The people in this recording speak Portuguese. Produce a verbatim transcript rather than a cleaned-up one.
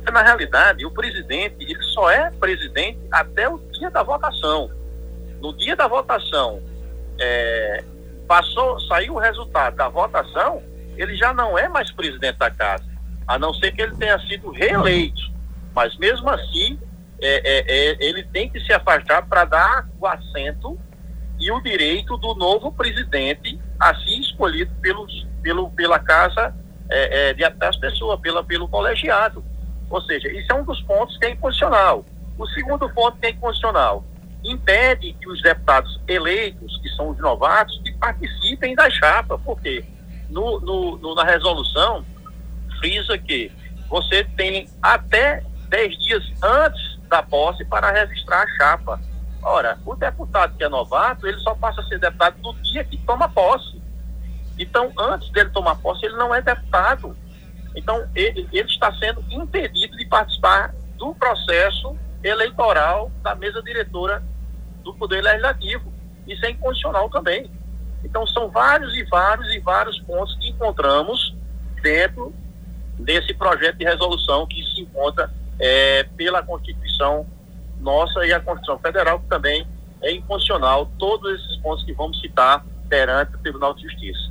Porque, na realidade, o presidente, ele só é presidente até o dia da votação. No dia da votação, é, passou, saiu o resultado da votação, ele já não é mais presidente da casa, a não ser que ele tenha sido reeleito. Mas, mesmo assim, é, é, é, ele tem que se afastar para dar o assento e o direito do novo presidente a ser escolhido pelos, pelo, pela casa é, é, de até as pessoas, pela, pelo colegiado. Ou seja, isso é um dos pontos que é inconstitucional. O segundo ponto que é inconstitucional impede que os deputados eleitos, que são os novatos, que participem da chapa, porque no, no, no, na resolução frisa que você tem até dez dias antes da posse para registrar a chapa. Ora, o deputado que é novato, ele só passa a ser deputado no dia que toma posse. Então, antes dele tomar posse, ele não é deputado. Então, ele, ele está sendo impedido de participar do processo eleitoral da mesa diretora do Poder Legislativo. Isso é inconstitucional também. Então, são vários e vários e vários pontos que encontramos dentro desse projeto de resolução que se encontra é, pela Constituição nossa e a Constituição Federal, que também é inconstitucional, todos esses pontos que vamos citar perante o Tribunal de Justiça.